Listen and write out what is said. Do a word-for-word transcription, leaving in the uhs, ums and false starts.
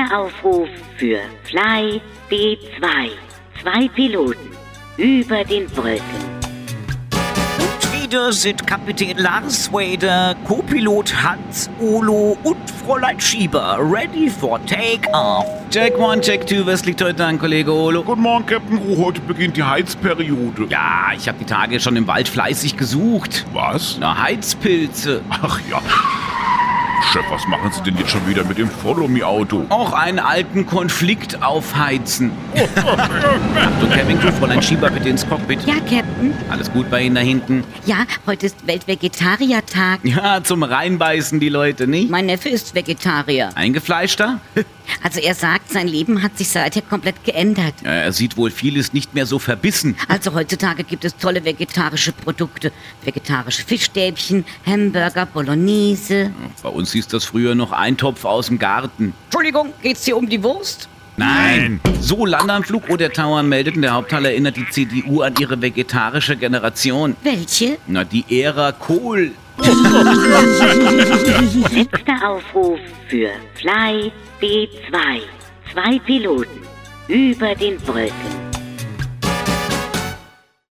Letzter Aufruf für Fly B zwei. Zwei Piloten über den Wolken. Und wieder sind Kapitän Lars Wader, Co-Pilot Hans Olo und Fräulein Schieber ready for take-off. Check one, check two, was liegt heute an, Kollege Olo? Guten Morgen, Captain Ruh. Heute beginnt die Heizperiode. Ja, ich habe die Tage schon im Wald fleißig gesucht. Was? Na, Heizpilze. Ach ja. Chef, was machen Sie denn jetzt schon wieder mit dem Follow-Me-Auto? Auch einen alten Konflikt aufheizen. Achtung, Cabin Crew, Fräulein Schieber, bitte ins Cockpit. Ja, Captain. Alles gut bei Ihnen da hinten? Ja, heute ist Weltvegetariertag. Ja, zum Reinbeißen die Leute, nicht? Mein Neffe ist Vegetarier. Eingefleischter? Also er sagt, sein Leben hat sich seither komplett geändert. Ja, er sieht wohl vieles nicht mehr so verbissen. Also heutzutage gibt es tolle vegetarische Produkte. Vegetarische Fischstäbchen, Hamburger, Bolognese. Bei uns hieß das früher noch Eintopf aus dem Garten. Entschuldigung, geht's hier um die Wurst? Nein! So, Landeanflug oder Tower meldet und der Hauptteil erinnert die C D U an ihre vegetarische Generation. Welche? Na, die Ära Kohl. Letzter Aufruf für Fly B zwei. Zwei Piloten über den Wolken.